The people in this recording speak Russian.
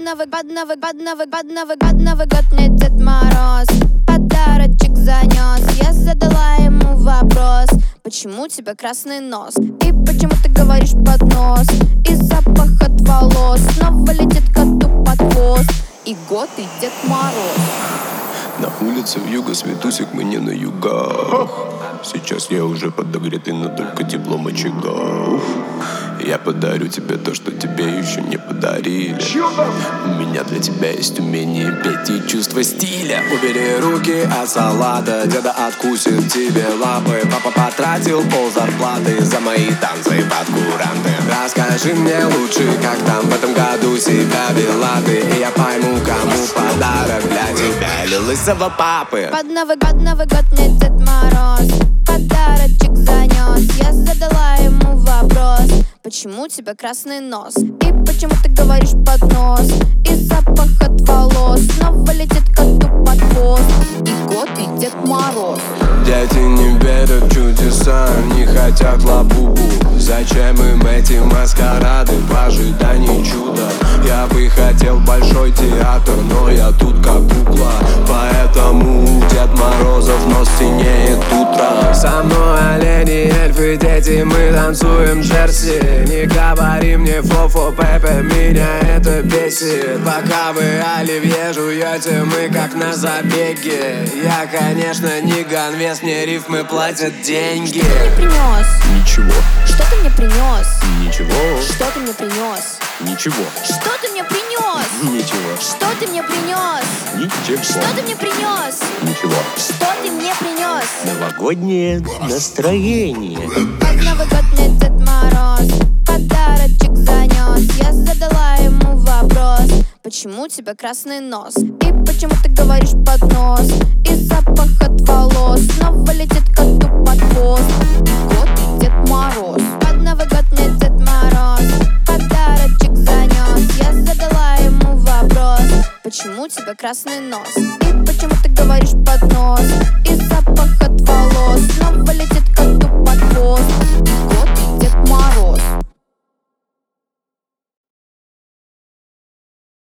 Новый год мне Дед Мороз подарочек занес. Я задала ему вопрос: почему у тебя красный нос? И почему ты говоришь под нос? И запах от волос снова летит коту под хвост. И год, и Дед Мороз. На улице вьюга, светусик, мы не на югах. Сейчас я уже подогретый, но только теплом очага. Я подарю тебе то, что тебе еще не подарили. У меня для тебя есть умение петь и чувство стиля. Убери руки от салата, деда откусит тебе лапы. Папа потратил пол зарплаты за мои танцы под куранты. Расскажи мне лучше, как там в этом году себя вела ты, и я пойму, кому подарок для тебя или лысого папы. Под Новый год мне Дед Мороз подарочек занес. Я задала ему вопрос: почему у тебя красный нос? И почему ты говоришь под нос? И запах от волос снова летит коту под хвост. И год, и Дед Мороз. Дети не верят в чудеса, не хотят лабубу. Зачем им эти маскарады в ожидании чуда? Я бы хотел большой театр, но я тут как кукла. Поэтому у Дед Морозов нос синеет утром. Со мной олени, эльфы, дети, мы танцуем джерси. Не говори мне фо-фо, Пепе, меня это бесит. Пока вы оливье жуете, мы как на забеге. Я, конечно, не ганвес, мне рифмы платят деньги. Что ты мне принес? Ничего. Что ты мне принес? Ничего. Что ты мне принес? Ничего. Что ты мне принес? Ничего. Что ты мне принес? Ничего. Что ты мне принес? Ничего. Что ты мне принес? Новогоднее настроение. Под Новый год мне Дед Мороз подарочек занес. Я задала ему вопрос: почему у тебя красный нос? И почему ты говоришь под нос? И запах от волос снова летит коту под хвост. И год, и Дед Мороз. Под Новый год мне Дед Мороз подарочек занес. Я задала ему вопрос: почему у тебя красный нос?